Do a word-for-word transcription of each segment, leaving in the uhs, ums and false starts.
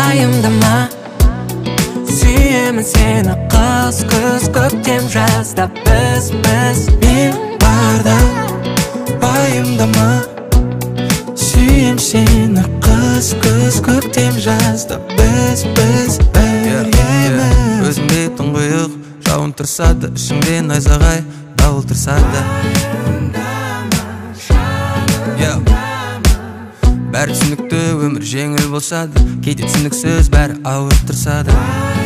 Уайымдама, сүйемін сені қыз күз көктем жазда біз біз. Мен барда уайымдама, сүйем сені қыз күз көктем жазда біз біз біргеміз. Өзіңде тұңғиық жауын тұрса да, ішіңде найзағай дауыл тұрса да, бәрі түсінікті өмір жеңіл болса да, кейде түсініксіз бәрі ауыр тұрса да.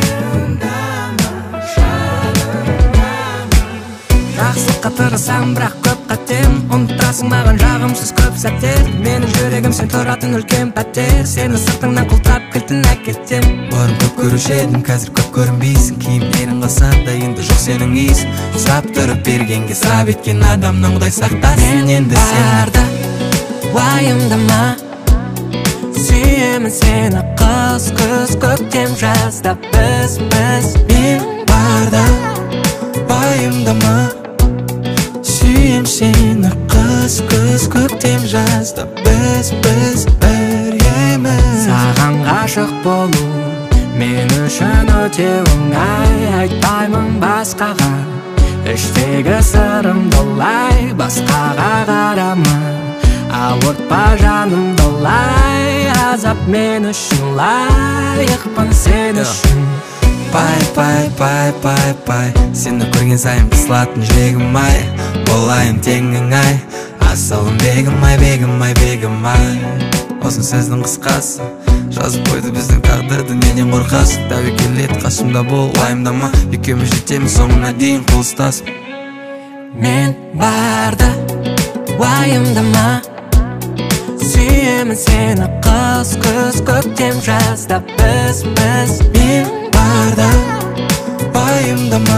Жақсылыққа тырысам, бірақ көп қатем. Ұмытасың маған жағымсыз көп сәттер. Менің жүрегім сен тұратын үлкен пәтер. Сені сыртыңнан құлтап кілтін әкетем. Бұрын көп көруші едім, қазір көп көрінбейсің. Киімдерің қалса да енді жоқ сенің иісің. Сұрап тұрып бергенге сұрап еткен адамнан Құдай сақтасын. Мен енді барда уайымдама, сүйемін сені қыз күз көктем жазда біз біз. Мен барда уайымдама, сүйем сені қыз күз көктем жазда біз біз біргеміз. Саған ғашық болу мен үшін өте оңай. Айтпаймын басқаға, іштегі сырымды олай. Басқаға қарама, ауыртпа жанымды олай. Азап мен үшін лайықпын сен үшін. Пай, пай, пай, пай, пай, сені көрген сайын қысылатын жүрегім ай. Болайын теңің ай, асылым бегім ай, бегім ай, бегім ай. Осы сөздің қысқасы жазып қойды біздің тағдырды, неден қорқасың? Тәуекел ет, қасымда бол, уайымдама. Екеуміз жетеміз соңына дейін қол ұстасып. Мен барда уайымдама, сүйемін сені қыз күз көктем жазда біз біз. Мен барда уайымдама,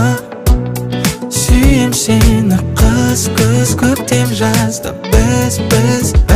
сүйем сені қыз күз көктем жазда біз біз